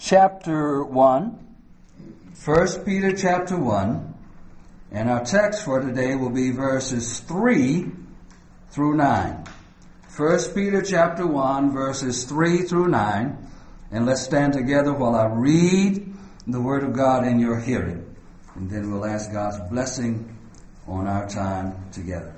chapter 1. 1 Peter chapter 1. And our text for today will be verses 3 through 9. 1 Peter chapter 1, verses 3 through 9. And let's stand together while I read the Word of God in your hearing. And then we'll ask God's blessing on our time together.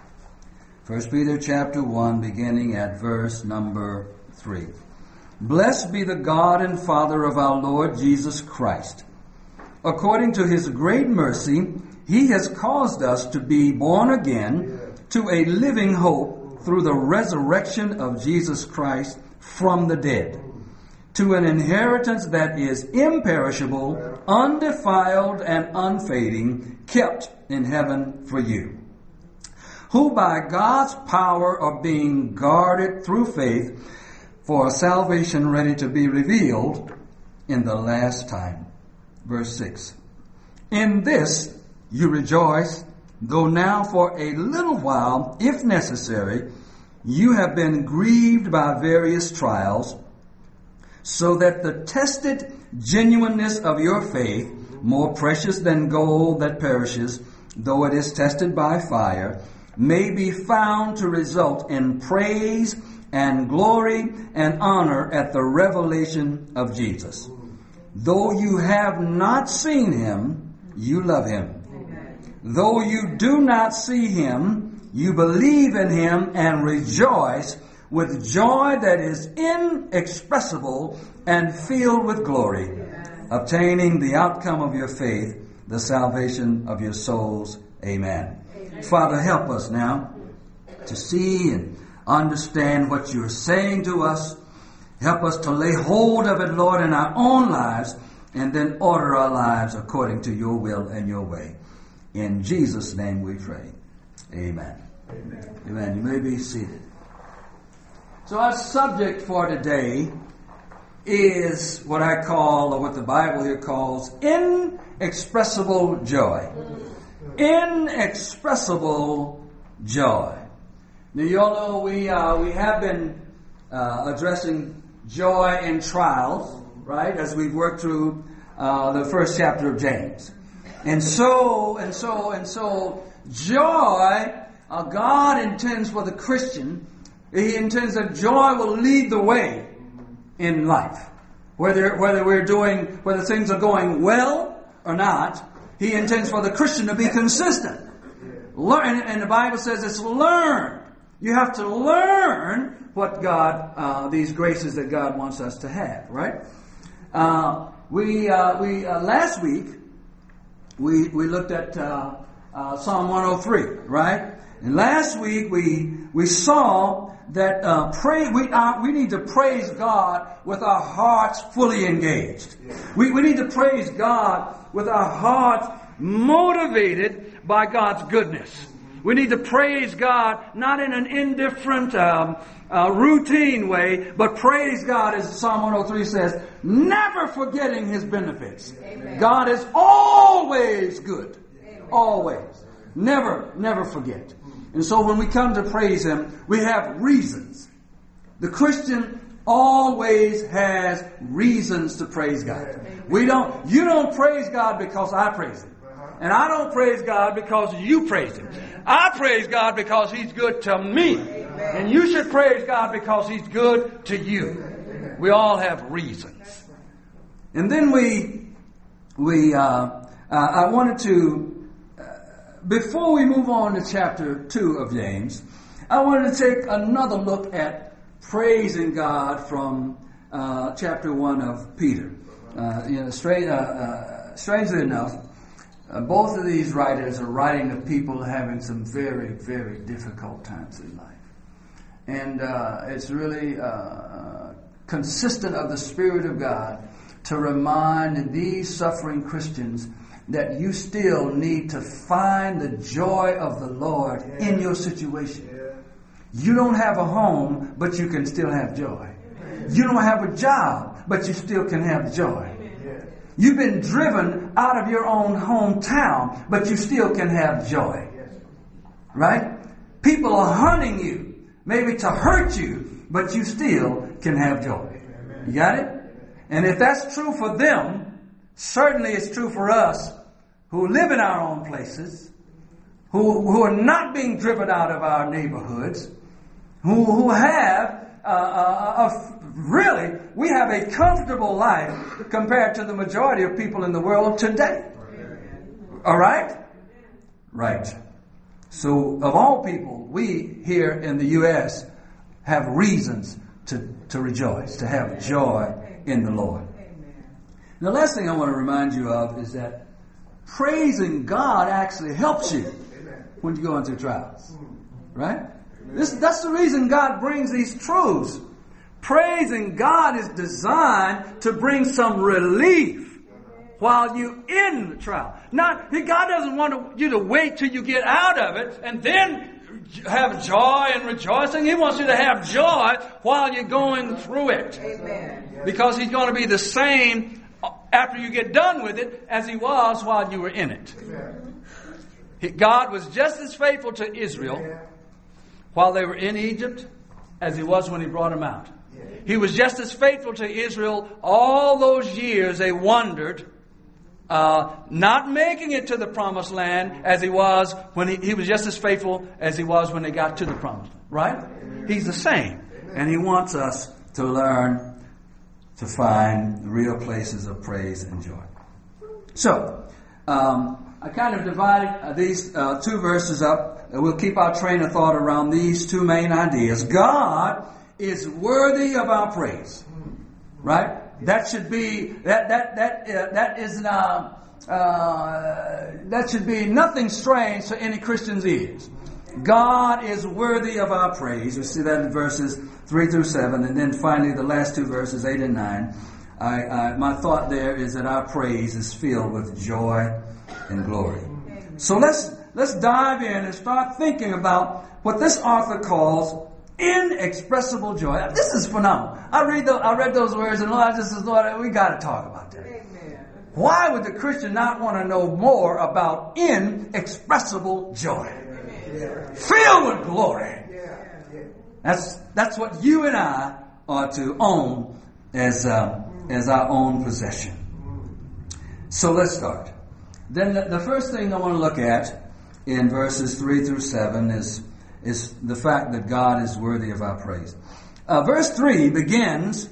1 Peter chapter 1, beginning at verse number 3. Blessed be the God and Father of our Lord Jesus Christ. According to His great mercy, He has caused us to be born again to a living hope through the resurrection of Jesus Christ from the dead, to an inheritance that is imperishable, undefiled, and unfading, kept in heaven for you, who by God's power are being guarded through faith for a salvation ready to be revealed in the last time. Verse 6. In this you rejoice, though now for a little while, if necessary, you have been grieved by various trials, so that the tested genuineness of your faith, more precious than gold that perishes, though it is tested by fire, may be found to result in praise and glory and honor at the revelation of Jesus. Though you have not seen Him, you love Him. Amen. Though you do not see Him, you believe in Him and rejoice with joy that is inexpressible and filled with glory, obtaining the outcome of your faith, the salvation of your souls. Amen. Father, help us now to see and understand what you're saying to us. Help us to lay hold of it, Lord, in our own lives, and then order our lives according to your will and your way. In Jesus' name we pray. Amen. Amen. Amen. You may be seated. So our subject for today is what I call, or what the Bible here calls, inexpressible joy. Inexpressible joy. Now, you all know we have been addressing joy in trials, right? As we've worked through the first chapter of James, and so joy. God intends for the Christian. He intends that joy will lead the way in life, whether things are going well or not. He intends for the Christian to be consistent. Learn, and the Bible says it's learned. You have to learn what God, these graces that God wants us to have, right? Last week we looked at Psalm 103, right? And last week we saw that we need to praise God with our hearts fully engaged. We need to praise God with our hearts motivated by God's goodness. We need to praise God not in an indifferent, routine way, but praise God, as Psalm 103 says, never forgetting His benefits. Amen. God is always good. Amen. Always. Never forget. And so when we come to praise Him, we have reasons. The Christian always has reasons to praise God. You don't praise God because I praise Him. And I don't praise God because you praise Him. I praise God because He's good to me. And you should praise God because He's good to you. We all have reasons. And then I wanted to, before we move on to chapter 2 of James, I wanted to take another look at praising God from chapter 1 of Peter. Strangely enough, both of these writers are writing to people having some very, very difficult times in life. And it's really consistent of the Spirit of God to remind these suffering Christians that you still need to find the joy of the Lord in your situation. You don't have a home, but you can still have joy. You don't have a job, but you still can have joy. You've been driven out of your own hometown, but you still can have joy. Right? People are hunting you, maybe to hurt you, but you still can have joy. You got it? And if that's true for them, certainly it's true for us who live in our own places, who are not being driven out of our neighborhoods, who have really, we have a comfortable life compared to the majority of people in the world today. All right? Right. So, of all people, we here in the U.S. have reasons to rejoice, to have joy in the Lord. The last thing I want to remind you of is that praising God actually helps you when you go into trials. Right? That's the reason God brings these truths. Praising God is designed to bring some relief while you're in the trial. Not, God doesn't want you to wait till you get out of it and then have joy and rejoicing. He wants you to have joy while you're going through it. Amen. Because He's going to be the same after you get done with it as He was while you were in it. God was just as faithful to Israel while they were in Egypt as He was when He brought them out. He was just as faithful to Israel all those years they wandered, not making it to the promised land as He was when He was just as faithful as He was when they got to the promised land. Right? He's the same. And He wants us to learn to find real places of praise and joy. So, I kind of divided these two verses up. We'll keep our train of thought around these two main ideas. God is worthy of our praise, right? That should be that should be nothing strange to any Christian's ears. God is worthy of our praise. You see that in verses 3 through 7, and then finally the last two verses 8 and 9. My thought there is that our praise is filled with joy and glory. So let's dive in and start thinking about what this author calls inexpressible joy. This is phenomenal. I read those words and I just thought, we got to talk about that. Amen. Why would the Christian not want to know more about inexpressible joy? Yeah. Filled with glory. Yeah. That's what you and I are to own as our own possession. So let's start. Then the first thing I want to look at in verses 3 through 7 is the fact that God is worthy of our praise. Verse 3 begins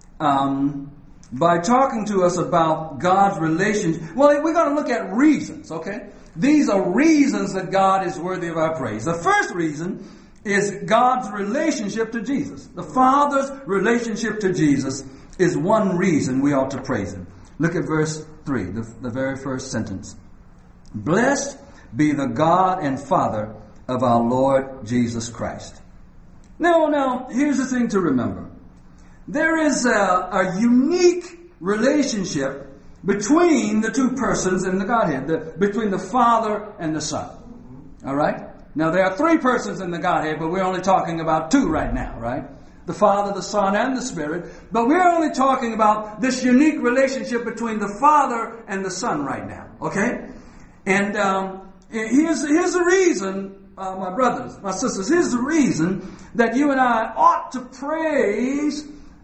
by talking to us about God's relationship. Well, we're going to look at reasons, okay? These are reasons that God is worthy of our praise. The first reason is God's relationship to Jesus. The Father's relationship to Jesus is one reason we ought to praise Him. Look at verse 3, the very first sentence. Blessed be the God and Father of our Lord Jesus Christ. Now, here's the thing to remember. There is a unique relationship between the two persons in the Godhead, between the Father and the Son. All right? Now, there are three persons in the Godhead, but we're only talking about two right now, right? The Father, the Son, and the Spirit. But we're only talking about this unique relationship between the Father and the Son right now, okay? And here's the reason, my brothers, my sisters, here's the reason that you and I ought to praise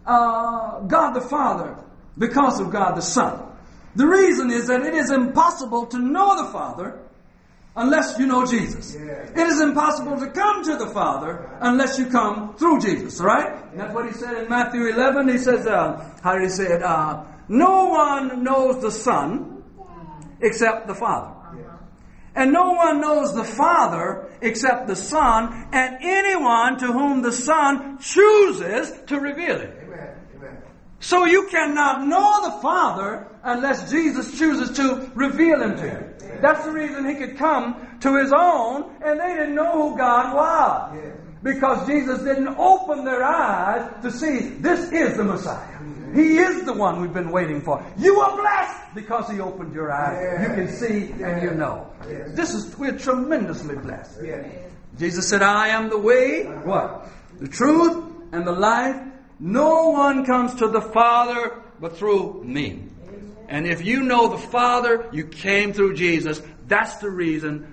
God the Father because of God the Son. The reason is that it is impossible to know the Father unless you know Jesus. Yeah. It is impossible to come to the Father unless you come through Jesus, right? Yeah. That's what He said in Matthew 11. He says, how did He say it? No one knows the Son except the Father. And no one knows the Father except the Son, and anyone to whom the Son chooses to reveal it. Amen. Amen. So you cannot know the Father unless Jesus chooses to reveal Him to you. Yeah. That's the reason He could come to His own, and they didn't know who God was. Yeah. Because Jesus didn't open their eyes to see this is the Messiah. He is the one we've been waiting for. You are blessed because He opened your eyes. Yeah. You can see and you know. Yeah. We're tremendously blessed. Yeah. Jesus said, I am the way, what? The truth and the life. No one comes to the Father but through me. And if you know the Father, you came through Jesus. That's the reason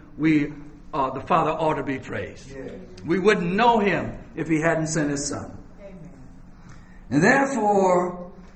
the Father ought to be praised. Yeah. We wouldn't know Him if He hadn't sent His Son. Amen. And therefore,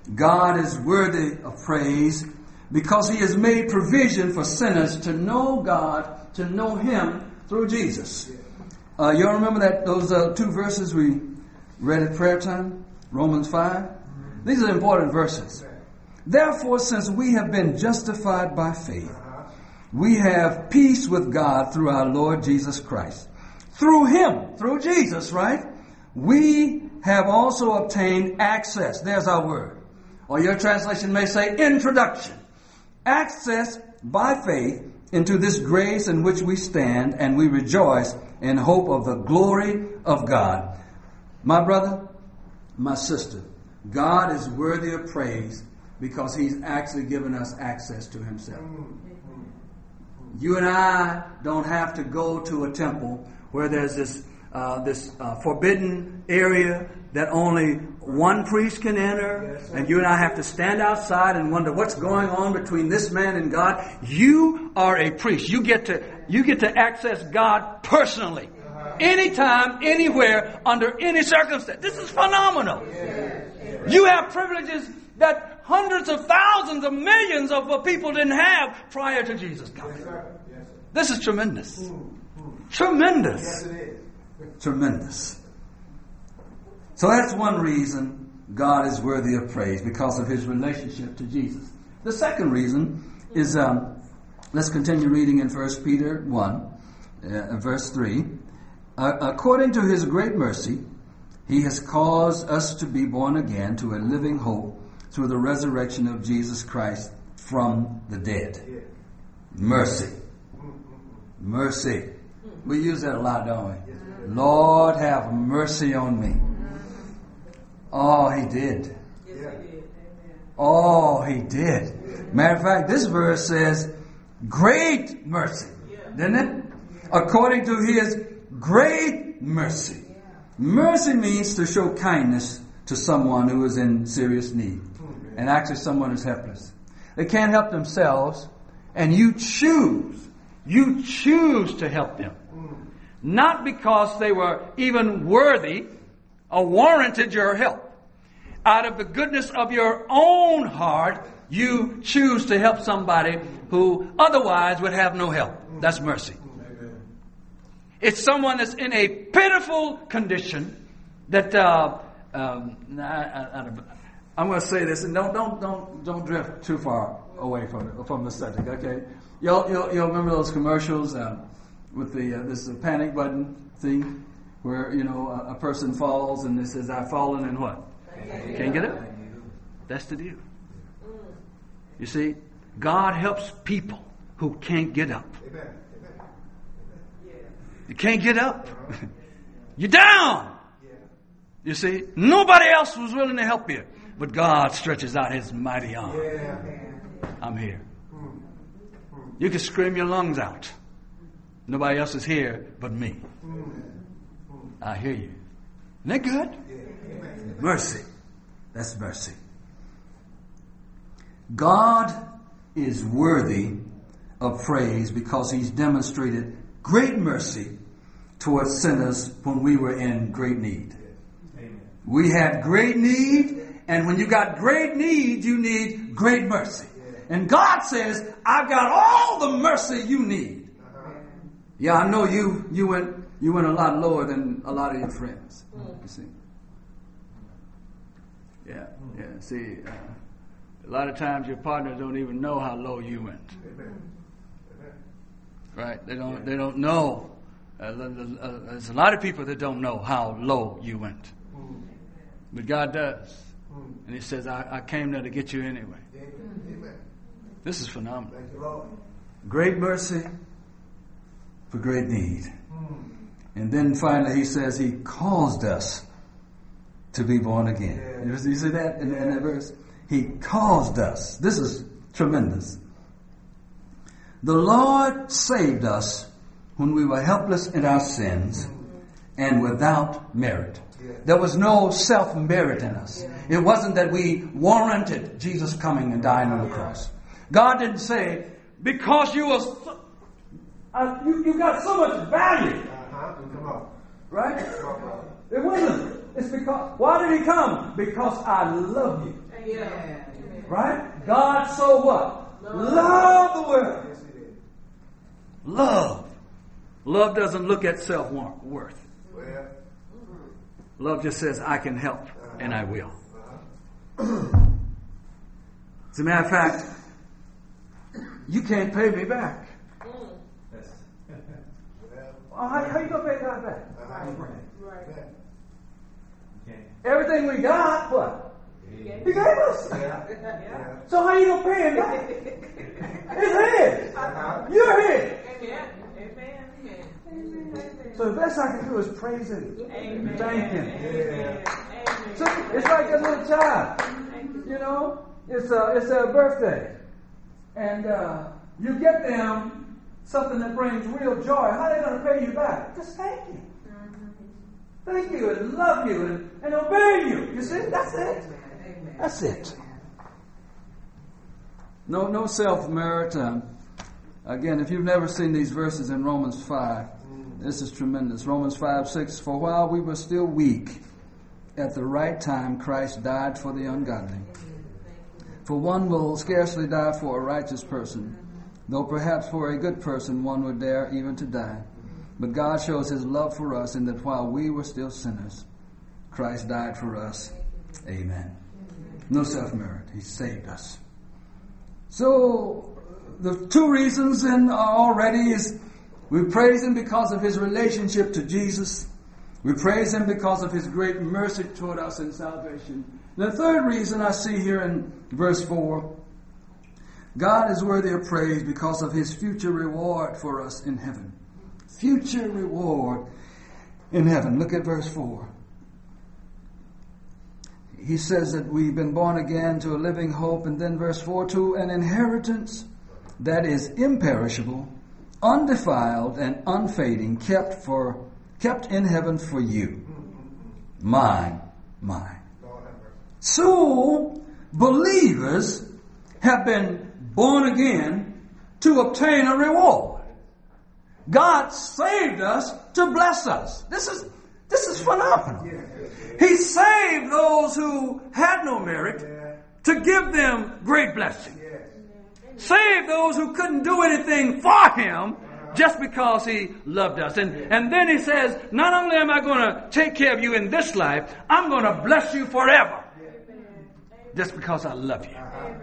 God is worthy of praise because He has made provision for sinners to know God, to know Him through Jesus. You all remember those two verses we read at prayer time? Romans 5? These are important verses. Therefore, since we have been justified by faith, we have peace with God through our Lord Jesus Christ. Through Him, through Jesus, right? We have also obtained access. There's our word. Or your translation may say introduction. Access by faith into this grace in which we stand, and we rejoice in hope of the glory of God. My brother, my sister, God is worthy of praise because He's actually given us access to Himself. You and I don't have to go to a temple where there's this forbidden area that only one priest can enter, and you and I have to stand outside and wonder what's going on between this man and God. You are a priest. You get to access God personally, anytime, anywhere, under any circumstance. This is phenomenal. You have privileges that hundreds of thousands of millions of people didn't have prior to Jesus coming. This is tremendous. Tremendous. Yes, it is. Tremendous. So that's one reason God is worthy of praise, because of His relationship to Jesus. The second reason is, let's continue reading in 1 Peter 1, verse 3. According to His great mercy, He has caused us to be born again to a living hope through the resurrection of Jesus Christ from the dead. Mercy. Mercy. We use that a lot, don't we? Lord, have mercy on me. Oh, He did. Oh, He did. Matter of fact, this verse says, great mercy. Didn't it? According to His great mercy. Mercy means to show kindness to someone who is in serious need. And actually someone who's helpless. They can't help themselves, and you choose to help them. Not because they were even worthy or warranted your help. Out of the goodness of your own heart, you choose to help somebody who otherwise would have no help. That's mercy. It's someone that's in a pitiful condition that I'm going to say this, and don't drift too far away from the subject. Okay, you'll remember those commercials with this panic button thing, where a person falls and it says, "I've fallen and what? Can't get up." That's the deal. You see, God helps people who can't get up. You can't get up. You're down. You see, nobody else was willing to help you, but God stretches out His mighty arm. I'm here. You can scream your lungs out. Nobody else is here but me. I hear you. Isn't that good? Mercy. That's mercy. God is worthy of praise because He's demonstrated great mercy towards sinners when we were in great need. We had great need, and when you got great need, you need great mercy. And God says, I've got all the mercy you need. Yeah, I know you went a lot lower than a lot of your friends. You see? Yeah. See, a lot of times your partners don't even know how low you went. Right? They don't know. There's a lot of people that don't know how low you went. But God does. And He says, I came there to get you anyway. This is phenomenal. Great mercy for great need. And then finally He says He caused us to be born again. You see that in that verse? He caused us. This is tremendous. The Lord saved us when we were helpless in our sins and without merit. There was no self-merit in us. It wasn't that we warranted Jesus coming and dying on the cross. God didn't say, because you got so much value. Right? It wasn't. It's because, why did He come? Because I love you. Right? God so what? Love the world. Love. Love doesn't look at self-worth. Love just says, I can help, and I will. As a matter of fact, you can't pay me back. How you going to pay God back? Everything we got, what? He gave us. So how you going to pay him back? It's his. You're his. So the best I can do is praise him. Thank him. So it's like a little child. You know, it's their birthday. And you get them something that brings real joy. How are they going to pay you back? Just thank you. Thank you and love you and obey you. You see, that's it. That's it. No self-merit. Again, if you've never seen these verses in Romans 5, this is tremendous. Romans 5:6. For while we were still weak, at the right time Christ died for the ungodly. For one will scarcely die for a righteous person, though perhaps for a good person one would dare even to die. But God shows his love for us in that while we were still sinners, Christ died for us. Amen. No self-merit. He saved us. So, the two reasons then already is we praise him because of his relationship to Jesus. We praise him because of his great mercy toward us in salvation. The third reason I see here in verse 4, God is worthy of praise because of his future reward for us in heaven. Future reward in heaven. Look at verse 4. He says that we've been born again to a living hope. And then verse 4, to an inheritance that is imperishable, undefiled, and unfading, kept in heaven for you. Mine. So, believers have been born again to obtain a reward. God saved us to bless us. This is phenomenal. He saved those who had no merit to give them great blessing. Saved those who couldn't do anything for him just because he loved us. And then he says, not only am I going to take care of you in this life, I'm going to bless you forever. Just because I love you.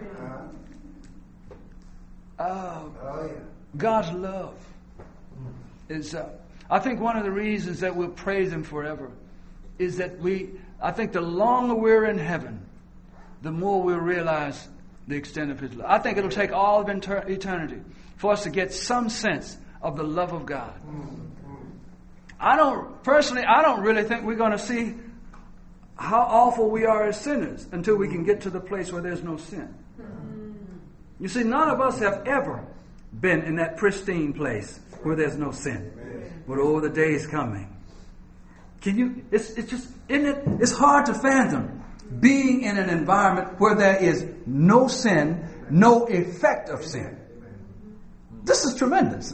God's love is, I think one of the reasons that we'll praise him forever is that I think the longer we're in heaven, the more we'll realize the extent of his love. I think it'll take all of eternity for us to get some sense of the love of God. I don't really think we're going to see how awful we are as sinners until we can get to the place where there's no sin. You see, none of us have ever been in that pristine place where there's no sin. But the day is coming. It's hard to fathom being in an environment where there is no sin, no effect of sin. This is tremendous.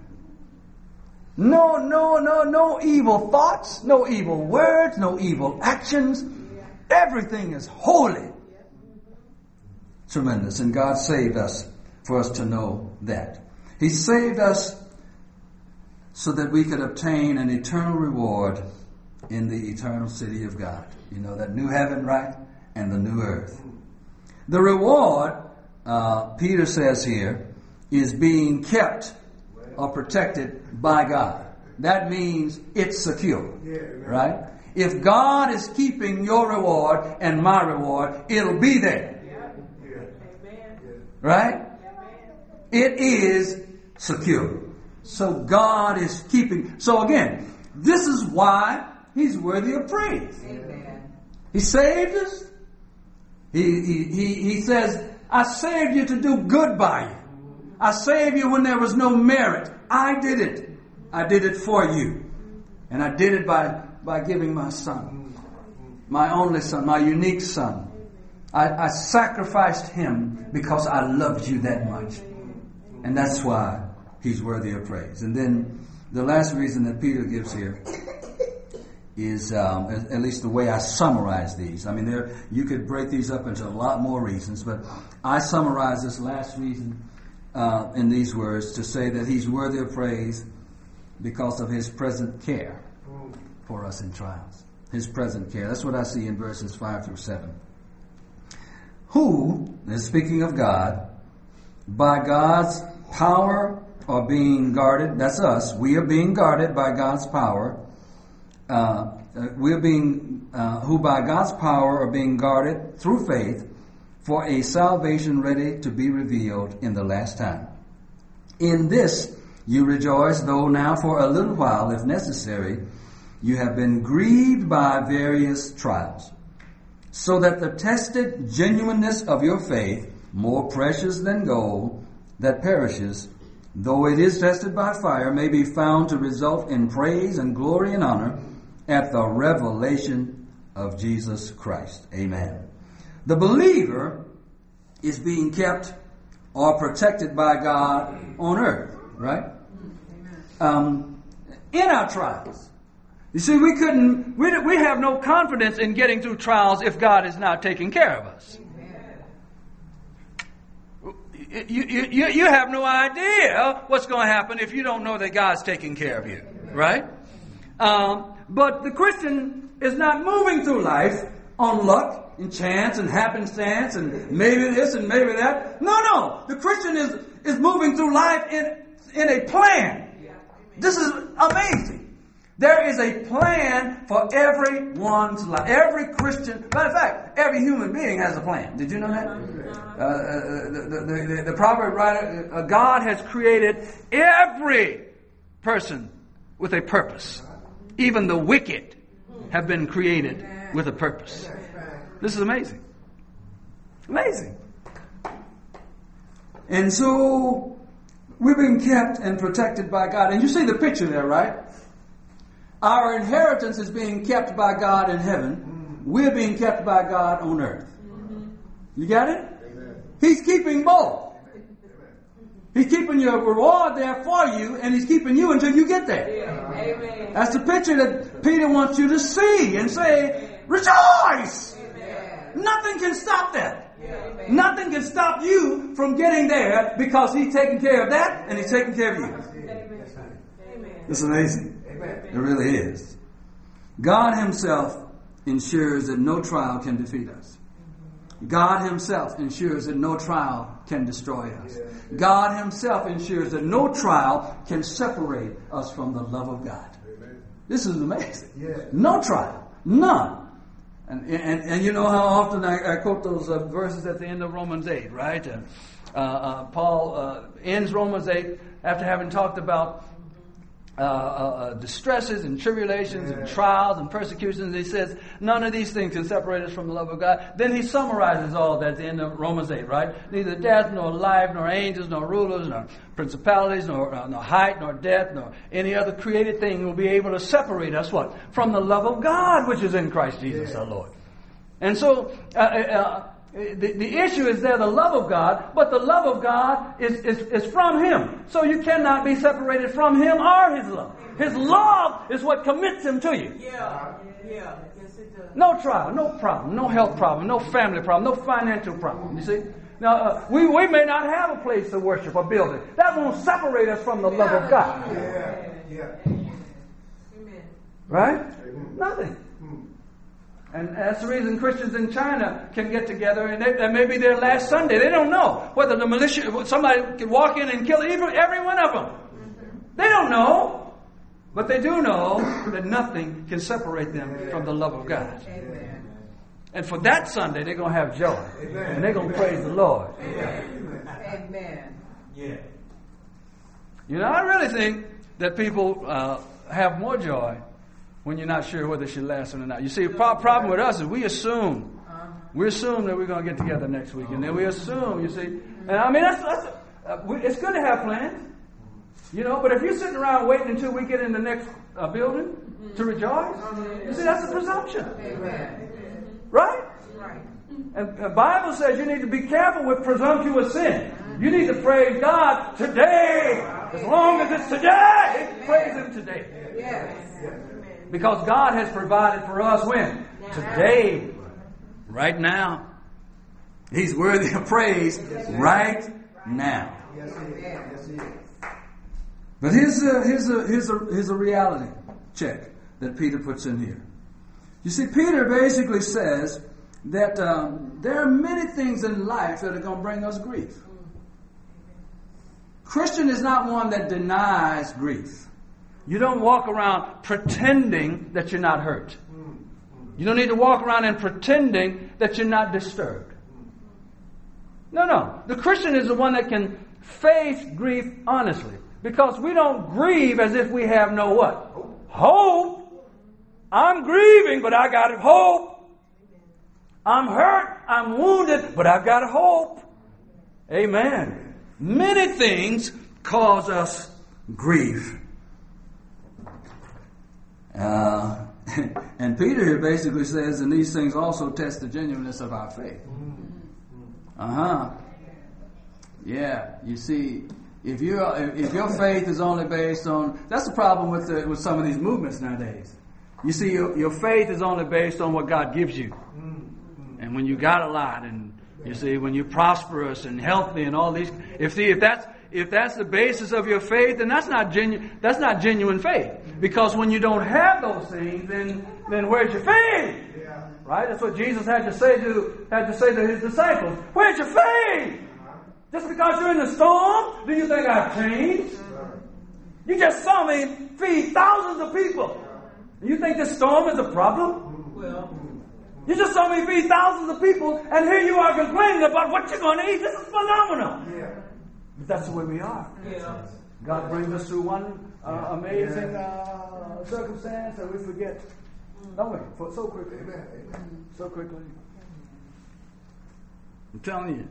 No evil thoughts, no evil words, no evil actions. Everything is holy. Tremendous. And God saved us for us to know that. He saved us so that we could obtain an eternal reward in the eternal city of God. You know, that new heaven, right? And the new earth. The reward, Peter says here, is being kept or protected by God. That means it's secure, right? If God is keeping your reward and my reward, it'll be there. Right? It is secure. So God is keeping. So again, this is why he's worthy of praise. Amen. He saved us. He says, I saved you to do good by you. I saved you when there was no merit. I did it. I did it for you. And I did it by giving my son. My only son, my unique son. I sacrificed him because I loved you that much. And that's why he's worthy of praise. And then the last reason that Peter gives here is at least the way I summarize these. I mean, you could break these up into a lot more reasons, but I summarize this last reason in these words to say that he's worthy of praise because of his present care for us in trials. His present care. That's what I see in verses 5 through 7. Who, and speaking of God, by God's power are being guarded. That's us. We are being guarded by God's power. Who by God's power are being guarded through faith for a salvation ready to be revealed in the last time. In this you rejoice, though now for a little while, if necessary, you have been grieved by various trials, so that the tested genuineness of your faith, more precious than gold that perishes, though it is tested by fire, may be found to result in praise and glory and honor at the revelation of Jesus Christ. Amen. The believer is being kept or protected by God on earth, right? In our trials. You see, we have no confidence in getting through trials if God is not taking care of us. You have no idea what's going to happen if you don't know that God's taking care of you, right? But the Christian is not moving through life on luck and chance and happenstance and maybe this and maybe that. No. The Christian is moving through life in a plan. This is amazing. There is a plan for everyone's life. Every Christian, matter of fact, every human being has a plan. Did you know that? The proverb writer, God has created every person with a purpose. Even the wicked have been created with a purpose. This is amazing. Amazing. And so we're being kept and protected by God. And you see the picture there, right? Our inheritance is being kept by God in heaven. We're being kept by God on earth. You got it? He's keeping both. He's keeping your reward there for you, and He's keeping you until you get there. Amen. That's the picture that Peter wants you to see and say, rejoice! Amen. Nothing can stop that. Amen. Nothing can stop you from getting there because He's taking care of that and He's taking care of you. Amen. It's amazing. Amen. It really is. God Himself ensures that no trial can defeat us. God Himself ensures that no trial can destroy us. God Himself ensures that no trial can separate us from the love of God. Amen. This is amazing. No trial. None. And you know how often I quote those verses at the end of Romans 8, right? Paul ends Romans 8 after having talked about distresses and tribulations and trials and persecutions. He says, none of these things can separate us from the love of God. Then he summarizes all that at the end of Romans 8, right? Neither death, nor life, nor angels, nor rulers, nor principalities, nor height, nor depth, nor any other created thing will be able to separate us, what? From the love of God, which is in Christ Jesus our Lord. And so, the issue is there, the love of God, but the love of God is from Him. So you cannot be separated from Him or His love. His love is what commits Him to you. No trial, no problem, no health problem, no family problem, no financial problem. You see? Now, we may not have a place to worship, a building. That won't separate us from the love of God. Right? Nothing. And that's the reason Christians in China can get together, and that may be their last Sunday. They don't know whether the militia, somebody could walk in and kill every one of them. They don't know. But they do know that nothing can separate them from the love of God. And for that Sunday, they're going to have joy. And they're going to praise the Lord. Amen. You know, I really think that people have more joy when you're not sure whether she lasts or not. You see, the problem with us is we assume that we're going to get together next week, and then we assume, you see. And I mean, it's good to have plans, you know. But if you're sitting around waiting until we get in the next building to rejoice, you see, that's a presumption, right? And the Bible says you need to be careful with presumptuous sin. You need to praise God today, as long as it's today. Praise Him today. Because God has provided for us when? Today. Right now. He's worthy of praise right now. But here's a reality check that Peter puts in here. You see, Peter basically says that there are many things in life that are going to bring us grief. Christian is not one that denies grief. You don't walk around pretending that you're not hurt. You don't need to walk around and pretending that you're not disturbed. No. The Christian is the one that can face grief honestly. Because we don't grieve as if we have no what? Hope. I'm grieving, but I got hope. I'm hurt, I'm wounded, but I've got hope. Amen. Many things cause us grief. And Peter here basically says, and these things also test the genuineness of our faith. Yeah, you see, if your faith is only based on, that's the problem with some of these movements nowadays. You see, your faith is only based on what God gives you. And when you got a lot, and you see, when you're prosperous and healthy and all these, if that's the basis of your faith, then that's not genuine faith. Because when you don't have those things, then where's your faith? Right? That's what Jesus had to say to his disciples. Where's your faith? Just because you're in the storm, do you think I've changed? You just saw me feed thousands of people. You think this storm is a problem? You just saw me feed thousands of people, and here you are complaining about what you're going to eat. This is phenomenal. But that's the way we are. God brings us through one amazing circumstance, and we forget. Don't we? So quickly. So quickly. I'm telling you.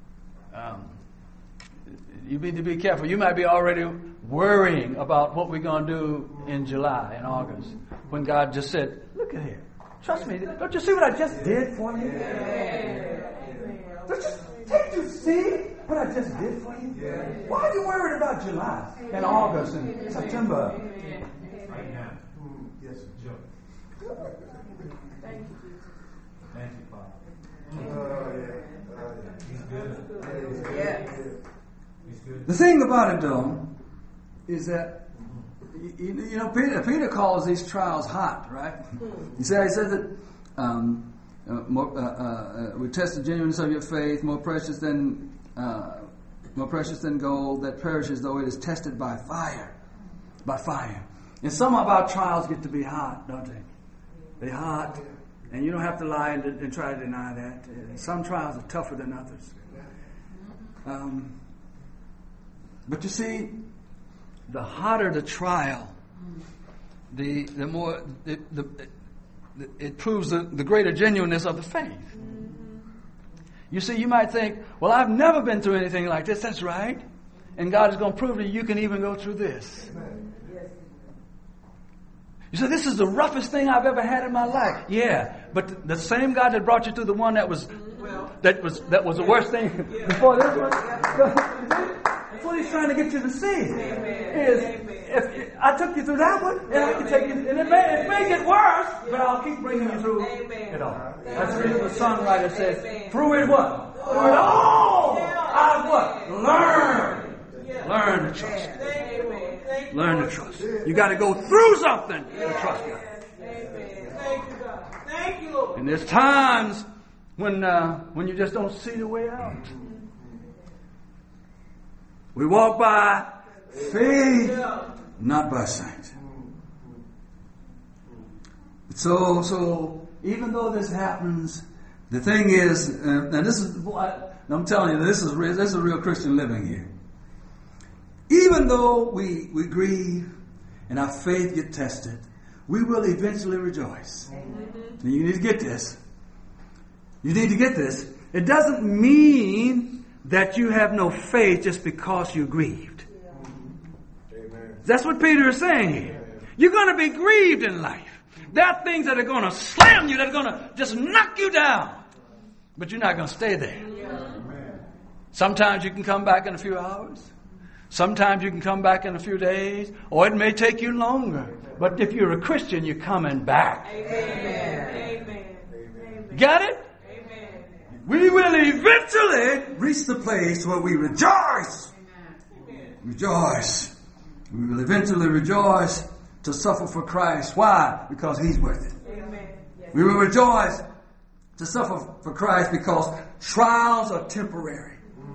You need to be careful. You might be already worrying about what we're going to do in July and August, when God just said, look at here. Trust me. Don't you see what I just did for you? Can't you see what I just did for you? Why are you worried about July and August and September? Right now. Yes, Joe. Thank you, Father. He's good. He's good. The thing about it, though, is that Peter calls these trials hot, right? He said that we test the genuineness of your faith, more precious than gold that perishes, though it is tested by fire. By fire. And some of our trials get to be hot, don't they? They're hot, and you don't have to lie and try to deny that. Some trials are tougher than others. But you see, the hotter the trial, the more it proves the greater genuineness of the faith. You see, you might think, well, I've never been through anything like this. That's right. And God is going to prove that you can even go through this. You say, this is the roughest thing I've ever had in my life. Yeah, but the same God that brought you through the one that was the worst thing before this one. That's what He's trying to get you to see. If I took you through that one, and I can take you, and it may get worse, but I'll keep bringing you through it all. That's the reason the songwriter says, through it what? Through it all, I've what? Learn to trust. Learn to trust. You got to go through something to trust God. Thank you, God. Thank you, Lord. And there's times when you just don't see the way out. We walk by faith, not by sight. So even though this happens, the thing is, and this is what I'm telling you, this is real Christian living here. Even though we grieve and our faith get tested, we will eventually rejoice. And you need to get this. You need to get this. It doesn't mean that you have no faith just because you grieved. Amen. That's what Peter is saying here. You're going to be grieved in life. There are things that are going to slam you, that are going to just knock you down. But you're not going to stay there. Sometimes you can come back in a few hours. Sometimes you can come back in a few days, or it may take you longer. But if you're a Christian, you're coming back. Amen. Amen. Got it? Amen. We will eventually reach the place where we rejoice. Amen. Rejoice. We will eventually rejoice to suffer for Christ. Why? Because He's worth it. Amen. We will rejoice to suffer for Christ because trials are temporary.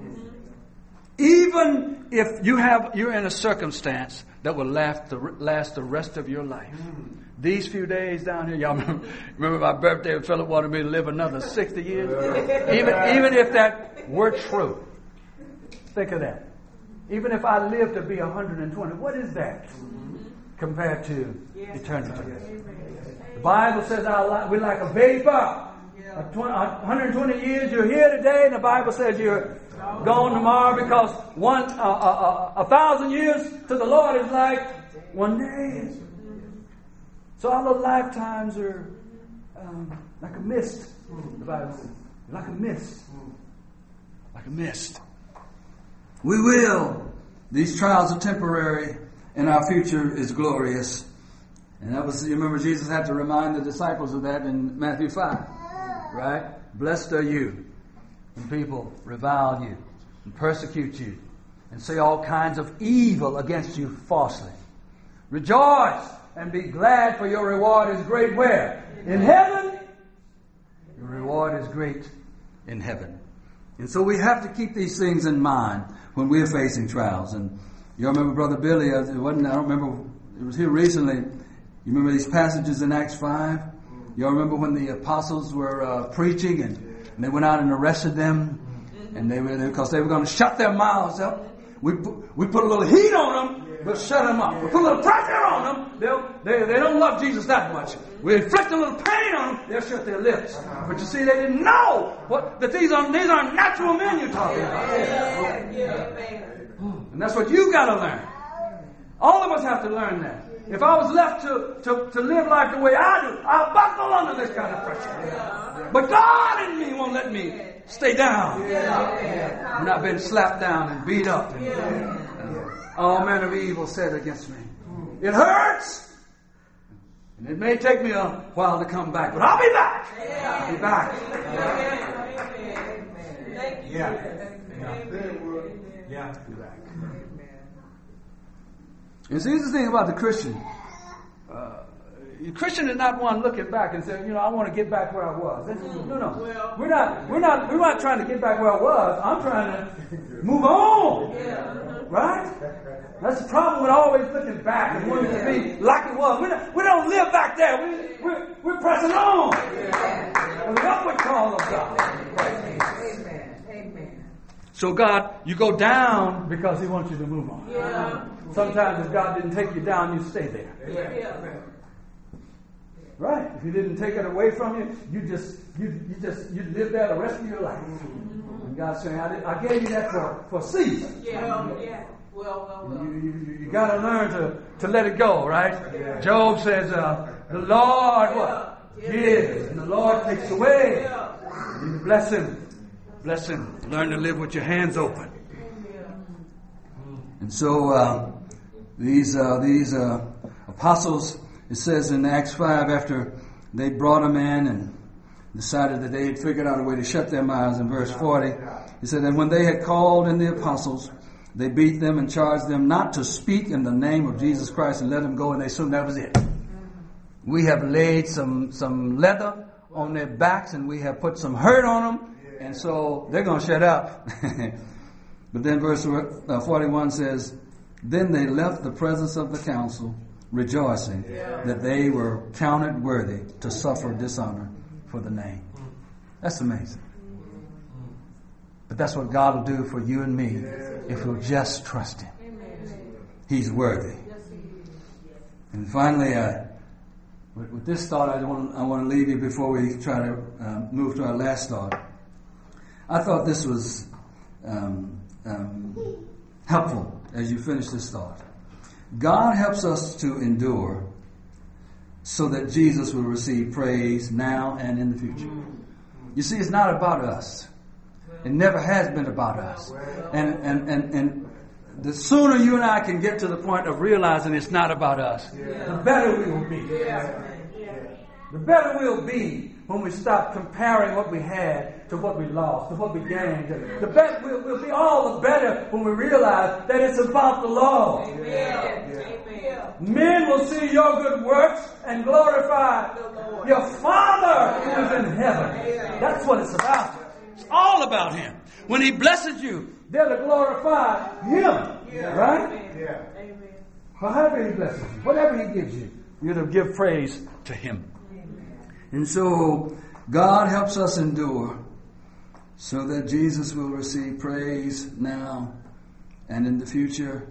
Even if you're in a circumstance that will last the rest of your life. These few days down here, y'all remember my birthday, Philip wanted me to live another 60 years? Even if that were true. Think of that. Even if I live to be 120, what is that compared to eternity? The Bible says we're like a vapor. 120 years, you're here today, and the Bible says you're gone tomorrow, because 1,000 years to the Lord is like one day. So our lifetimes are like a mist. The Bible says, like a mist, like a mist. We will. These trials are temporary, and our future is glorious. And that was, you remember, Jesus had to remind the disciples of that in Matthew 5. Right? Blessed are you when people revile you and persecute you and say all kinds of evil against you falsely. Rejoice and be glad, for your reward is great where? In heaven. Your reward is great in heaven. And so we have to keep these things in mind when we're facing trials. And you remember Brother Billy, I don't remember, it was here recently. You remember these passages in Acts 5? You remember when the apostles were preaching and they went out and arrested them, and because they were going to shut their mouths up. We put a little heat on them, but shut them up. We put a little pressure on them. They don't love Jesus that much. We inflict a little pain on them. They'll shut their lips. But you see, they didn't know that these are natural men you're talking about. And that's what you got to learn. All of us have to learn that. If I was left to live life the way I do, I'll buckle under this kind of pressure. But God in me won't let me stay down. When I've been slapped down and beat up. And all manner of evil said against me. It hurts. And it may take me a while to come back. But I'll be back. I'll be back. Yeah. And see, this is the thing about the Christian. The Christian is not one looking back and saying, I want to get back where I was. No. We're not trying to get back where I was. I'm trying to move on. Right? That's the problem with always looking back and wanting to be like it was. We don't live back there. We're pressing on. With the upward call of God. Amen. So God, you go down because He wants you to move on. Yeah. Sometimes if God didn't take you down, you stay there. Yeah. Right? If He didn't take it away from you, you live there the rest of your life. And God's saying, I gave you that for a season. Yeah. Well. You got to learn to let it go, right? Yeah. Job says, the Lord what? Gives, and the Lord takes away. You bless Him. Bless Him. Learn to live with your hands open. And so these apostles, it says in Acts 5, after they brought them in and decided that they had figured out a way to shut their mouths, in verse 40, he said, and when they had called in the apostles, they beat them and charged them not to speak in the name of Jesus Christ, and let them go, and they assumed that was it. We have laid some leather on their backs, and we have put some hurt on them, and so they're going to shut up. But then verse 41 says, then they left the presence of the council, rejoicing that they were counted worthy to suffer dishonor for the name. That's amazing. But that's what God will do for you and me if we'll just trust Him. He's worthy. And finally, with this thought, I want to leave you before we try to move to our last thought. I thought this was helpful as you finish this thought. God helps us to endure so that Jesus will receive praise now and in the future. You see, it's not about us. It never has been about us. And the sooner you and I can get to the point of realizing it's not about us, the better we will be. The better we'll be when we stop comparing what we had to what we lost, to what we gained. The better we'll be all the better when we realize that it's about the Lord. Men will see your good works and glorify your Father who is in heaven. That's what it's about. It's all about Him. When He blesses you, they're to glorify Him. Right? However He blesses you, whatever He gives you, you're to give praise to Him. And so God helps us endure so that Jesus will receive praise now and in the future.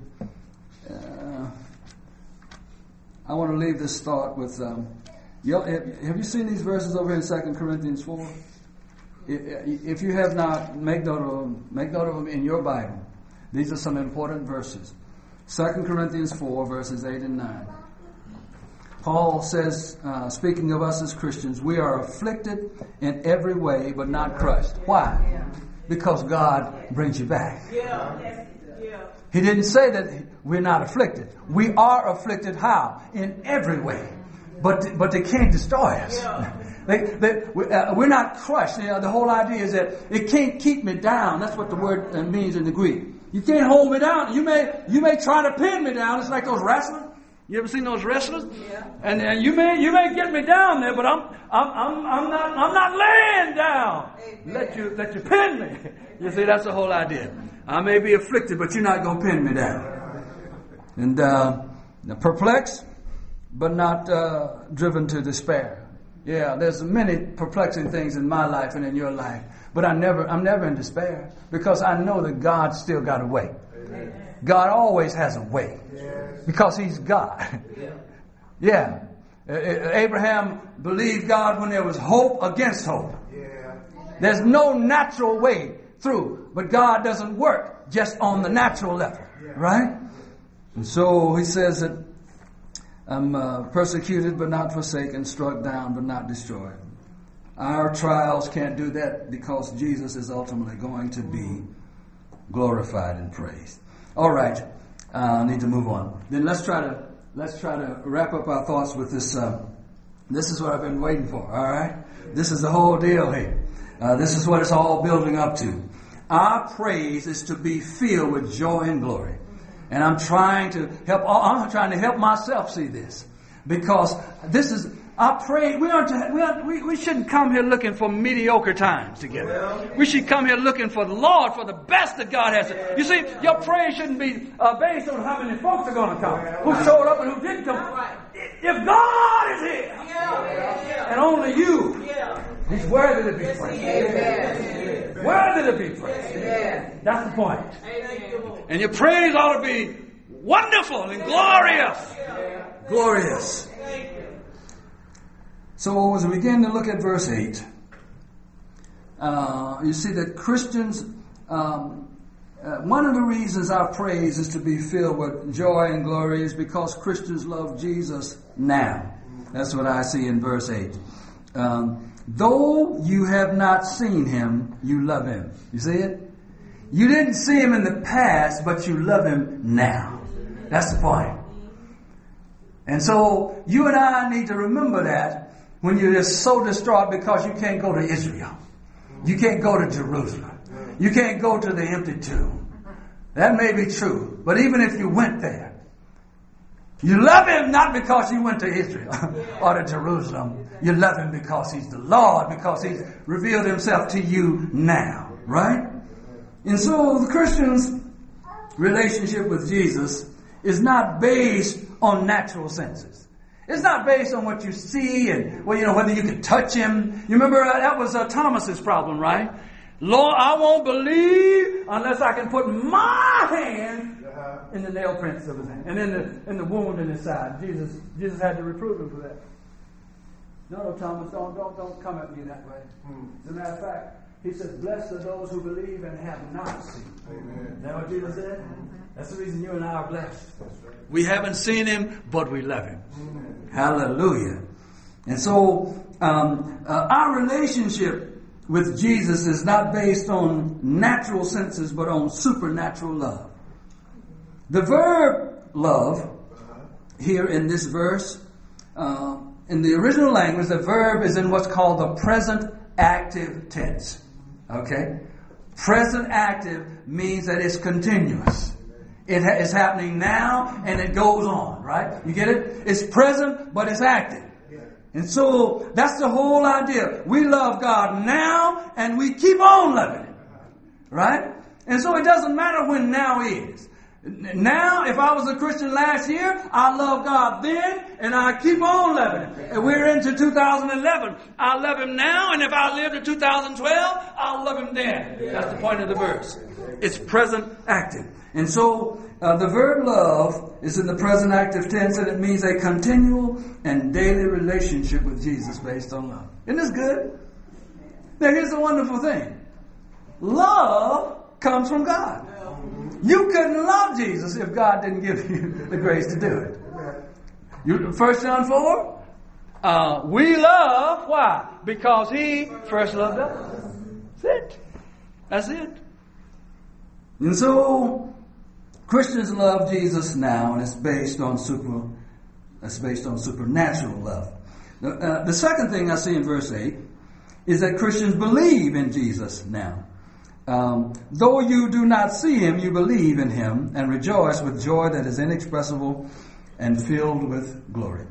I want to leave this thought with, have you seen these verses over in 2 Corinthians 4? If you have not, make note of them. Make note of them in your Bible. These are some important verses. 2 Corinthians 4, verses 8 and 9. Paul says, speaking of us as Christians, we are afflicted in every way, but not crushed. Why? Because God brings you back. He didn't say that we're not afflicted. We are afflicted how? In every way. But they can't destroy us. We're not crushed. The whole idea is that it can't keep me down. That's what the word means in the Greek. You can't hold me down. You may try to pin me down. It's like those wrestlers. You ever seen those wrestlers? Yeah. And you may get me down there, but I'm not laying down. Amen. Let you pin me. You see, that's the whole idea. I may be afflicted, but you're not going to pin me down. And perplexed, but not driven to despair. Yeah, there's many perplexing things in my life and in your life, but I'm never in despair because I know that God's still got a way. Amen. God always has a way. Because He's God. Yeah. Abraham believed God when there was hope against hope. There's no natural way through. But God doesn't work just on the natural level. Right? And so he says that I'm persecuted but not forsaken, struck down but not destroyed. Our trials can't do that because Jesus is ultimately going to be glorified and praised. All right. I need to move on. Then let's try to wrap up our thoughts with this. This is what I've been waiting for. All right, this is the whole deal here. This is what it's all building up to. Our praise is to be filled with joy and glory, and I'm trying to help myself see this because this is. I pray we shouldn't come here looking for mediocre times together. We should come here looking for the Lord, for the best that God has. You see, your praise shouldn't be based on how many folks are going to come, who showed up and who didn't come. If God is here, and only you, He's worthy to be praised. Worthy to be praised. That's the point. And your praise ought to be wonderful and glorious. Glorious. So as we begin to look at verse 8, you see that Christians, one of the reasons our praise is to be filled with joy and glory is because Christians love Jesus now. That's what I see in verse 8. Though you have not seen Him, you love Him. You see it? You didn't see Him in the past, but you love Him now. That's the point. And so you and I need to remember that. When you're just so distraught because you can't go to Israel. You can't go to Jerusalem. You can't go to the empty tomb. That may be true. But even if you went there, you love Him not because you went to Israel or to Jerusalem. You love Him because He's the Lord, because He's revealed Himself to you now. Right? And so the Christian's relationship with Jesus is not based on natural senses. It's not based on what you see and whether you can touch Him. You remember that was Thomas's problem, right? Lord, I won't believe unless I can put my hand in the nail prints of His hand and in the wound in His side. Jesus had to reprove him for that. No, Thomas, don't come at me that way. As a matter of fact, He says, "Blessed are those who believe and have not seen." Amen. Is that what Jesus said? That's the reason you and I are blessed. We haven't seen Him, but we love Him. Amen. Hallelujah. And so our relationship with Jesus is not based on natural senses, but on supernatural love. The verb love here in this verse, in the original language, the verb is in what's called the present active tense. Okay? Present active means that it's continuous. It is happening now and it goes on, right? You get it? It's present, but it's active. And so that's the whole idea. We love God now and we keep on loving Him. Right? And so it doesn't matter when now is. Now, if I was a Christian last year, I love God then, and I keep on loving Him. And we're into 2011. I love Him now, and if I live to 2012, I'll love Him then. That's the point of the verse. It's present active. And so, the verb love is in the present active tense, and it means a continual and daily relationship with Jesus based on love. Isn't this good? Now, here's the wonderful thing. Love comes from God. You couldn't love Jesus if God didn't give you the grace to do it. 1 John 4, we love, why? Because He first loved us. That's it. That's it. And so, Christians love Jesus now, and it's based on supernatural love. The second thing I see in verse 8 is that Christians believe in Jesus now. Though you do not see Him, you believe in Him and rejoice with joy that is inexpressible and filled with glory.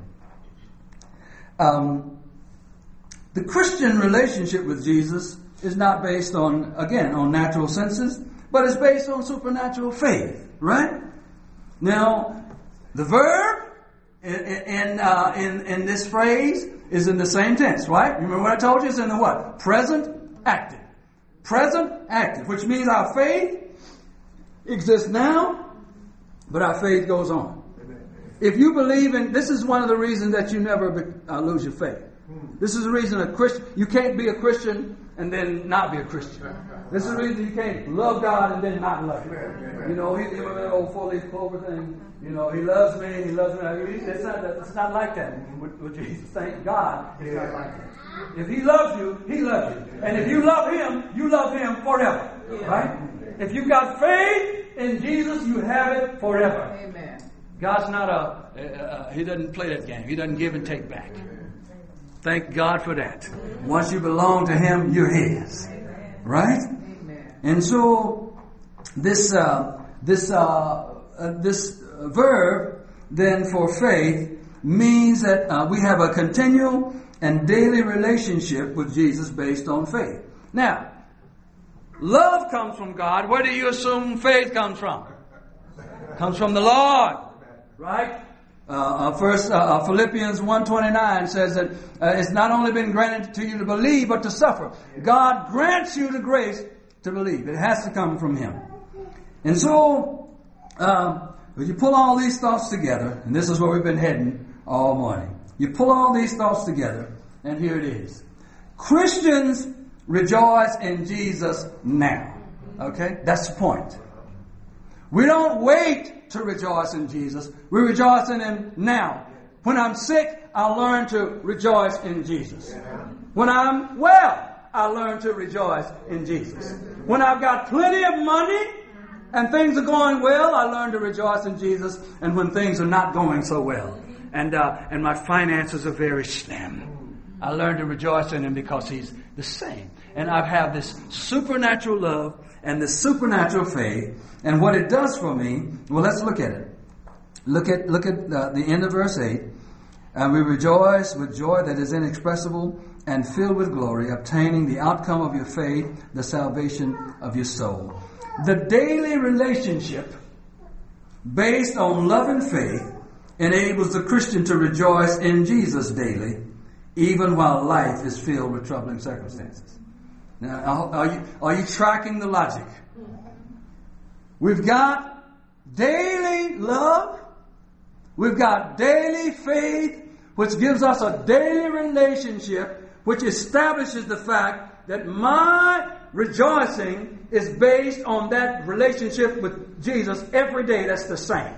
The Christian relationship with Jesus is not based on natural senses, but it's based on supernatural faith, right? Now, the verb in this phrase is in the same tense, right? Remember what I told you? It's in the what? Present active. Present active, which means our faith exists now, but our faith goes on. If you believe in, this is one of the reasons that you never lose your faith. This is the reason you can't be a Christian and then not be a Christian. This is the reason you can't love God and then not love Him. You know, he's doing that old 4-leaf clover thing. You know, He loves me, He loves me. It's not like that with Jesus. Thank God, it's not like that. If He loves you, He loves you. And if you love Him forever. Right? If you've got faith in Jesus, you have it forever. Amen. God's not He doesn't play that game. He doesn't give and take back. Thank God for that. Once you belong to Him, you're His. Right? And so, this verb, then, for faith, means that we have a continual and daily relationship with Jesus based on faith. Now, love comes from God. Where do you assume faith comes from? Comes from the Lord, right? Philippians 1:29 says that it's not only been granted to you to believe, but to suffer. God grants you the grace to believe. It has to come from Him. And so, when you pull all these thoughts together, and this is where we've been heading all morning. You pull all these thoughts together, and here it is. Christians rejoice in Jesus now. Okay? That's the point. We don't wait to rejoice in Jesus. We rejoice in Him now. When I'm sick, I learn to rejoice in Jesus. When I'm well, I learn to rejoice in Jesus. When I've got plenty of money and things are going well, I learn to rejoice in Jesus. And when things are not going so well, and my finances are very slim, I learn to rejoice in Him because He's the same. And I have this supernatural love and this supernatural faith. And what it does for me, well, let's look at it. Look at the end of verse 8. And we rejoice with joy that is inexpressible and filled with glory, obtaining the outcome of your faith, the salvation of your soul. The daily relationship based on love and faith enables the Christian to rejoice in Jesus daily, even while life is filled with troubling circumstances. Now, are you tracking the logic? We've got daily love. We've got daily faith, which gives us a daily relationship, which establishes the fact that my rejoicing is based on that relationship with Jesus every day. That's the same.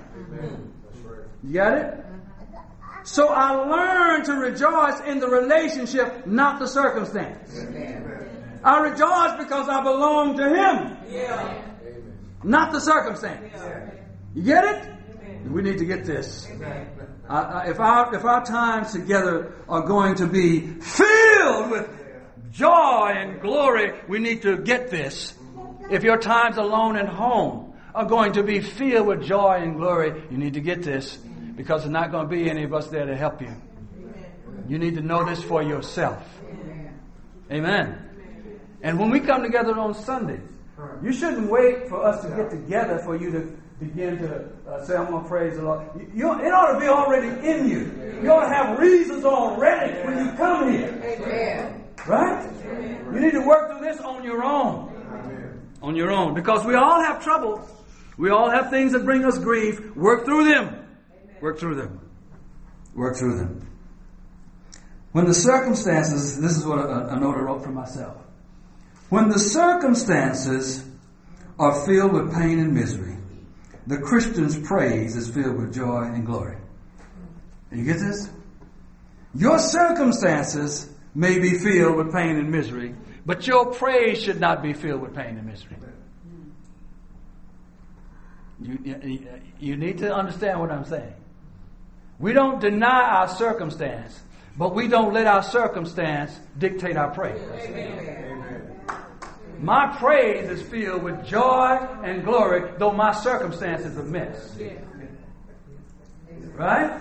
You got it? So I learn to rejoice in the relationship, not the circumstance. I rejoice because I belong to Him, not the circumstance. You get it? We need to get this. If our times together are going to be filled with joy and glory, we need to get this. If your times alone at home are going to be filled with joy and glory, you need to get this, because there's not going to be any of us there to help you. You need to know this for yourself. Amen. And when we come together on Sundays, you shouldn't wait for us to get together for you to begin to say, I'm going to praise the Lord. It ought to be already in you. You ought to have reasons already when you come here. Right? You need to work through this on your own. On your own. Because we all have trouble. We all have things that bring us grief. Work through them. Work through them. Work through them. When the circumstances, this is what a note I wrote for myself. When the circumstances are filled with pain and misery, the Christian's praise is filled with joy and glory. You get this? Your circumstances may be filled with pain and misery, but your praise should not be filled with pain and misery. You need to understand what I'm saying. We don't deny our circumstance, but we don't let our circumstance dictate our praise. Amen. My praise is filled with joy and glory, though my circumstance is a mess. Right?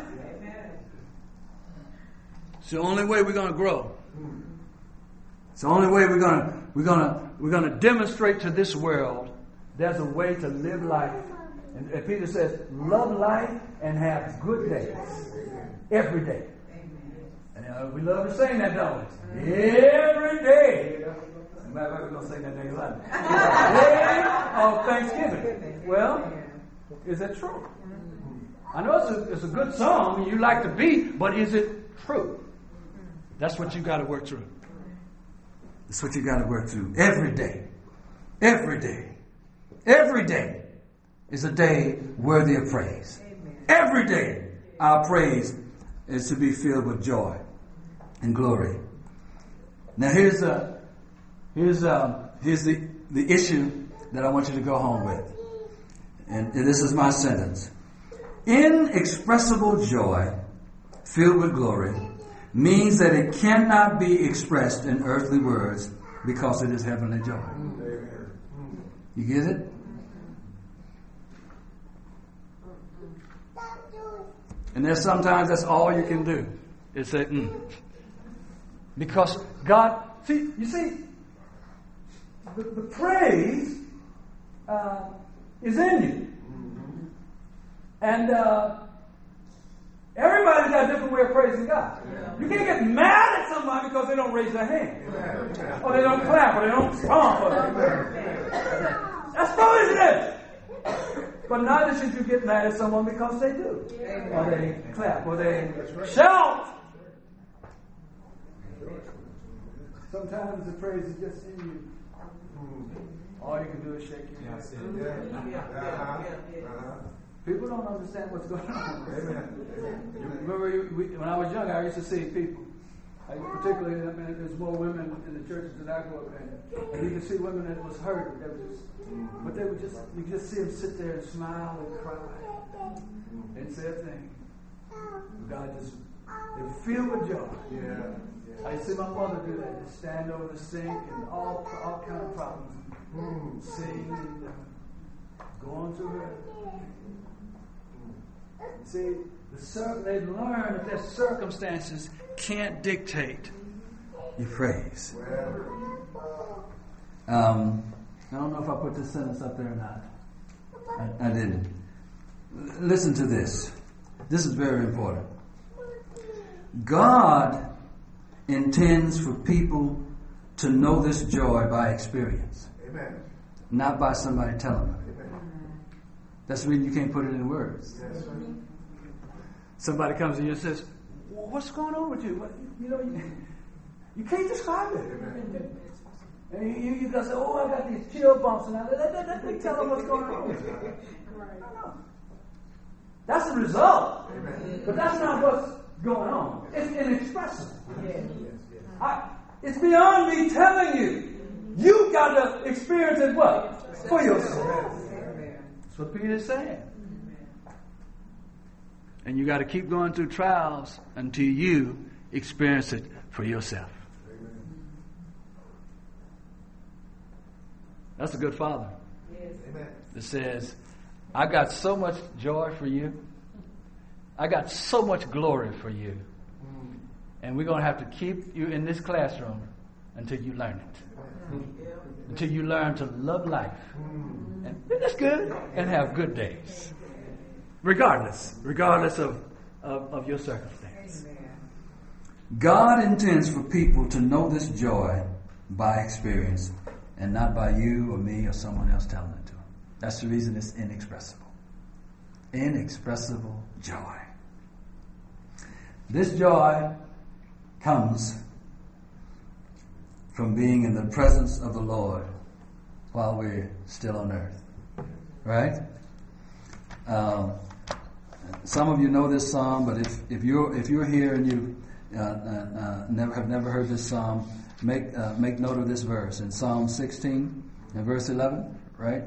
It's the only way we're going to grow. It's the only way we're going to demonstrate to this world there's a way to live life. And Peter says, love life and have good days. Every day. And we love to sing that, don't we? Every day. Matter of fact, we're going to sing that next line. Day of Thanksgiving. Well, is that true? I know it's a good song. You like the beat, but is it true? That's what you got to work through. That's what you got to work through. Every day. Every day. Every day is a day worthy of praise. Every day our praise is to be filled with joy and glory. Now here's the issue that I want you to go home with. And this is my sentence. Inexpressible joy filled with glory means that it cannot be expressed in earthly words because it is heavenly joy. You get it? And there's sometimes that's all you can do is say, Because God, you see, the praise is in you. And everybody's got a different way of praising God. You can't get mad at somebody because they don't raise their hand. Or they don't clap, or they don't stomp. That's foolishness. But neither should you get mad at someone because they do. Or they clap, or they shout. Sometimes the praise is just in you. All you can do is shake your head. People don't understand what's going on. Remember, when I was younger, I used to see people. Particularly, there's more women in the churches that I grew up in. And you could see women that was hurt. You just see them sit there and smile and cry. And say a thing. God just, they feel with joy. Yeah. I see my mother do that. Just stand over the sink and all kind of problems. Sing and go on to her. See, they've learned that their circumstances can't dictate your praise. I don't know if I put this sentence up there or not. I didn't. Listen to this. This is very important. God intends for people to know this joy by experience. Amen. Not by somebody telling them. That's the reason you can't put it in words. Yes. Somebody comes to you and says, "What's going on with you?" You can't describe it. And you just say, "Oh, I got these chill bumps," and they tell them what's going on with you. No. That's the result, but that's not what's going on. It's inexpressible. It's beyond me telling you. You got to experience it what? For yourself. That's what Peter's saying. And you got to keep going through trials until you experience it for yourself. Amen. That's a good father. Yes. Amen. That says, I got so much joy for you. I got so much glory for you. And we're going to have to keep you in this classroom until you learn it. Until you learn to love life. And that's good. And have good days. Regardless of your circumstance. God intends for people to know this joy by experience and not by you or me or someone else telling it to them. That's the reason it's inexpressible. Inexpressible joy. This joy comes from being in the presence of the Lord while we're still on earth. Right? Some of you know this psalm, but if you're here and you have never heard this psalm, make note of this verse in Psalm 16 and verse 11. Right?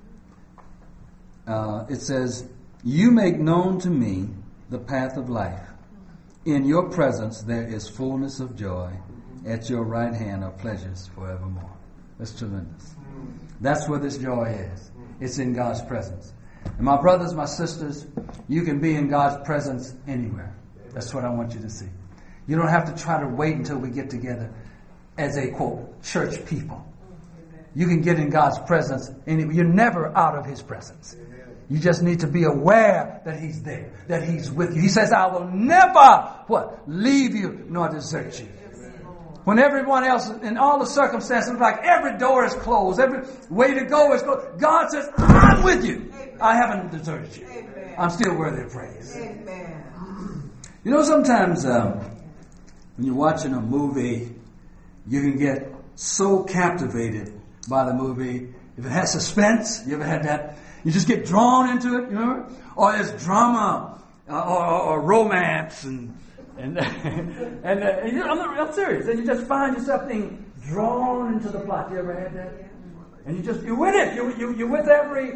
It says, "You make known to me the path of life. In your presence there is fullness of joy. At your right hand are pleasures forevermore." That's tremendous. That's where this joy is. It's in God's presence. And my brothers, my sisters, you can be in God's presence anywhere. That's what I want you to see. You don't have to try to wait until we get together as a, quote, church people. You can get in God's presence anywhere. You're never out of His presence. You just need to be aware that He's there, that He's with you. He says, I will never, leave you nor desert you. When everyone else, in all the circumstances, like every door is closed, every way to go is closed, God says, I'm with you. I haven't deserted you. I'm still worthy of praise. You know, sometimes when you're watching a movie, you can get so captivated by the movie. If it has suspense, you ever had that? You just get drawn into it, you remember? Or there's drama or romance and I'm serious. And you just find yourself being drawn into the plot. You ever had that? And you're with it. You're with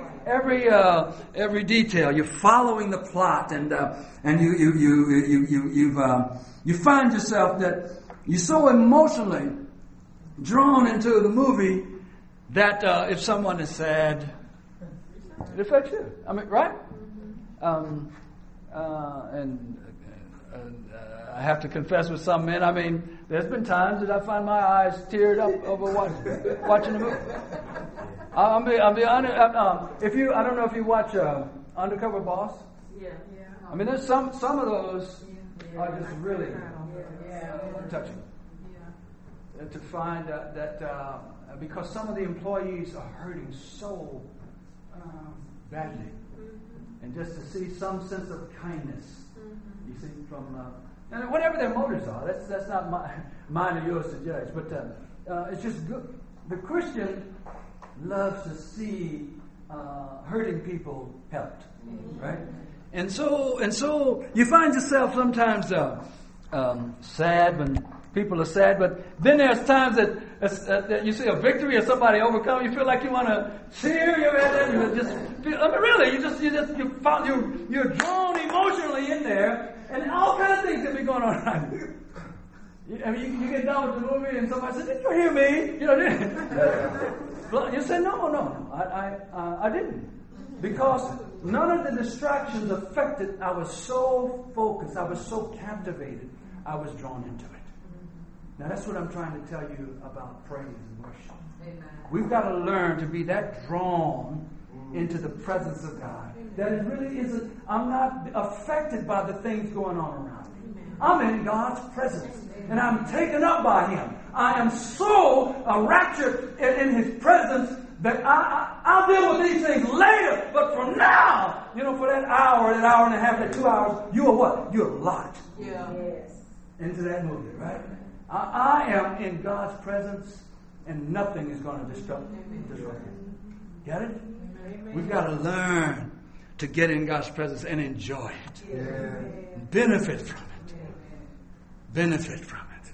every detail. You're following the plot, and you find yourself that you're so emotionally drawn into the movie that if someone is sad, it affects you. I mean, right? I have to confess with some men, I mean, there's been times that I find my eyes teared up over watching a movie. I'll be honest. I don't know if you watch Undercover Boss. Yeah. I mean, there's some of those are just really touching. Yeah. To find that because some of the employees are hurting so badly, and just to see some sense of kindness, you see, from and whatever their motives are, that's not mine or yours to judge, but it's just good. The Christian loves to see hurting people helped, right? And so you find yourself sometimes sad when people are sad, but then there's times that you see a victory or somebody overcome. You feel like you want to cheer. You just feel. I mean, really, you're drawn emotionally in there, and all kinds of things can be going on around you. I mean, you get done with the movie, and somebody says, "Did you hear me?" You know, you say, "No, I didn't," because none of the distractions affected. I was so focused. I was so captivated. I was drawn into it. Now that's what I'm trying to tell you about praise and worship. Amen. We've got to learn to be that drawn into the presence of God. That it really isn't, I'm not affected by the things going on around me. I'm in God's presence. And I'm taken up by Him. I am so raptured in His presence that I'll deal with these things later. But for now, for that hour and a half, that 2 hours, you are what? You're locked into that movie, right? I am in God's presence, and nothing is going to disrupt it. Get it? Amen. We've got to learn to get in God's presence and enjoy it. Yeah. Benefit from it. Benefit from it.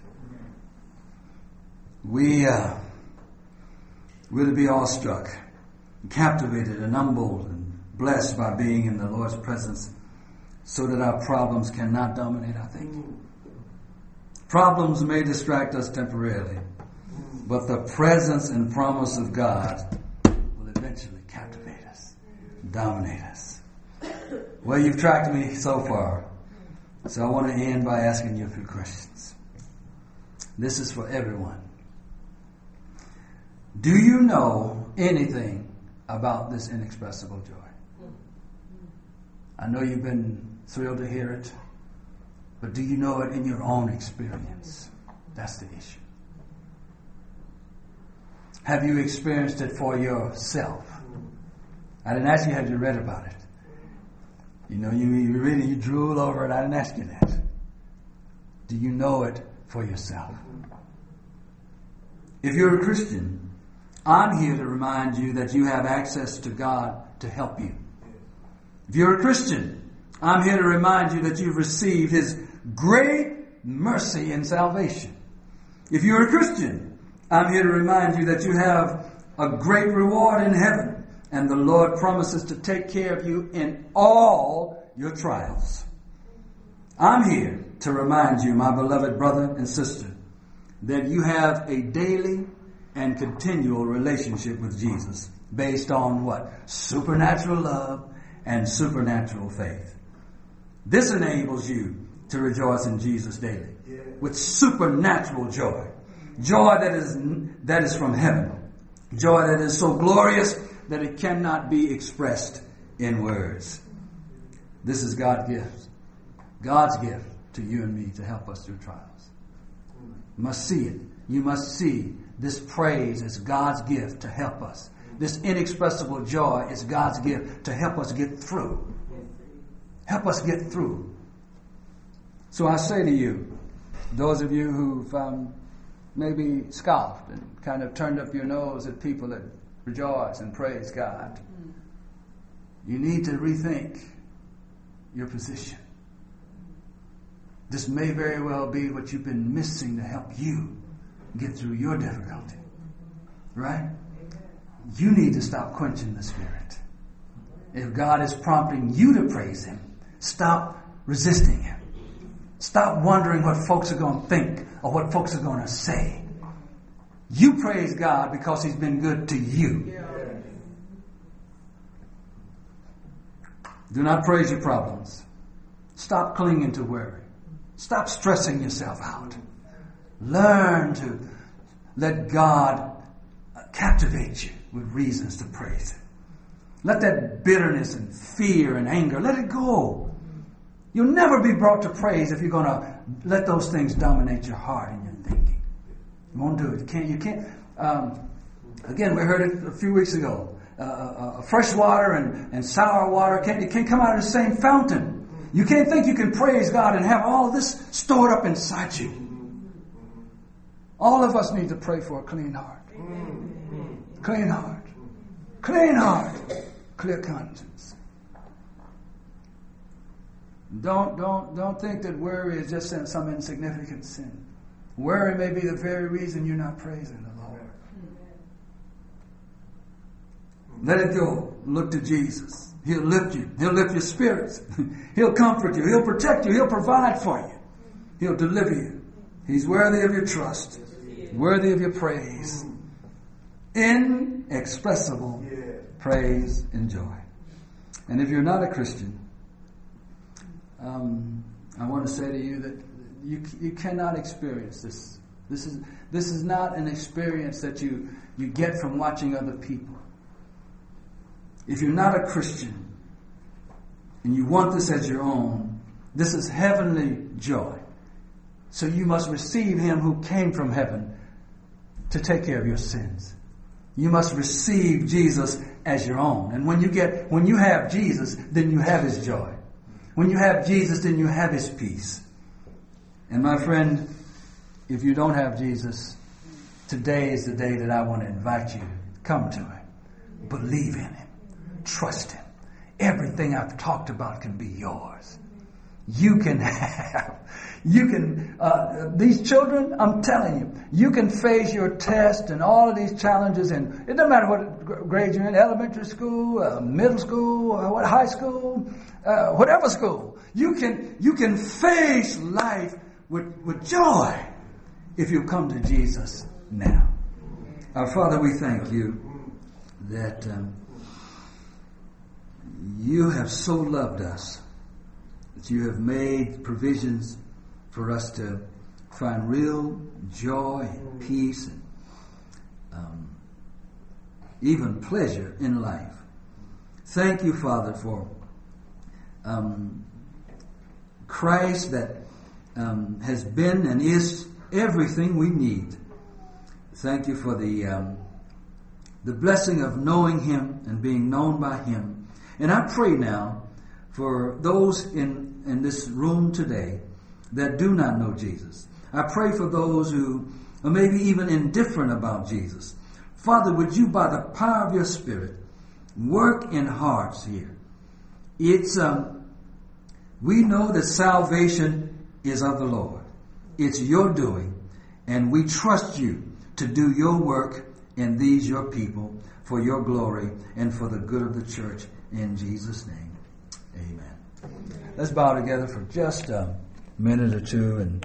We're to be awestruck, captivated, and humbled, and blessed by being in the Lord's presence so that our problems cannot dominate our thinking. Problems may distract us temporarily, but the presence and promise of God will eventually captivate us, dominate us. Well, you've tracked me so far, so I want to end by asking you a few questions. This is for everyone. Do you know anything about this inexpressible joy? I know you've been thrilled to hear it, but do you know it in your own experience? That's the issue. Have you experienced it for yourself? I didn't ask you, have you read about it? You know, you drool over it. I didn't ask you that. Do you know it for yourself? If you're a Christian, I'm here to remind you that you have access to God to help you. If you're a Christian, I'm here to remind you that you've received His great mercy and salvation. If you're a Christian, I'm here to remind you that you have a great reward in heaven, and the Lord promises to take care of you in all your trials. I'm here to remind you, my beloved brother and sister, that you have a daily and continual relationship with Jesus based on what? Supernatural love and supernatural faith. This enables you to rejoice in Jesus daily with supernatural joy. Joy that is from heaven. Joy that is so glorious that it cannot be expressed in words. This is God's gift. God's gift to you and me to help us through trials. You must see it. You must see this praise as God's gift to help us. This inexpressible joy is God's gift to help us get through. Help us get through. So I say to you, those of you who've maybe scoffed and kind of turned up your nose at people that rejoice and praise God, you need to rethink your position. This may very well be what you've been missing to help you get through your difficulty. Right? You need to stop quenching the Spirit. If God is prompting you to praise Him, stop resisting Him. Stop wondering what folks are going to think or what folks are going to say. You praise God because He's been good to you. Do not praise your problems. Stop clinging to worry. Stop stressing yourself out. Learn to let God captivate you with reasons to praise Him. Let that bitterness and fear and anger, let it go. You'll never be brought to praise if you're going to let those things dominate your heart and your thinking. You won't do it. You can't. Again, we heard it a few weeks ago. Fresh water and sour water can't come out of the same fountain. You can't think you can praise God and have all of this stored up inside you. All of us need to pray for a clean heart. Clean heart. Clean heart. Clear conscience. Don't think that worry is just some insignificant sin. Worry may be the very reason you're not praising the Lord. Let it go. Look to Jesus. He'll lift you. He'll lift your spirits. He'll comfort you. He'll protect you. He'll provide for you. He'll deliver you. He's worthy of your trust. Worthy of your praise. Inexpressible praise and joy. And if you're not a Christian, I want to say to you that you cannot experience this. This is not an experience that you get from watching other people. If you're not a Christian and you want this as your own, this is heavenly joy. So you must receive Him who came from heaven to take care of your sins. You must receive Jesus as your own. And when you have Jesus, then you have His joy. When you have Jesus, then you have His peace. And my friend, if you don't have Jesus, today is the day that I want to invite you to come to Him. Believe in Him. Trust Him. Everything I've talked about can be yours. you can have. These children, I'm telling you, you can face your test and all of these challenges, and it doesn't matter what grade you're in, elementary school, middle school, or high school, whatever school. You can face life with joy if you come to Jesus now. Our Father, we thank you that you have so loved us that you have made provisions for us to find real joy and peace and even pleasure in life. Thank you, Father, for Christ that has been and is everything we need. Thank you for the blessing of knowing Him and being known by Him. And I pray now for those in this room today that do not know Jesus. I pray for those who are maybe even indifferent about Jesus. Father, would you, by the power of your Spirit, work in hearts here? It's we know that salvation is of the Lord. It's your doing, and we trust you to do your work in these your people for your glory and for the good of the church. In Jesus' name, amen. Let's bow together for just a minute or two and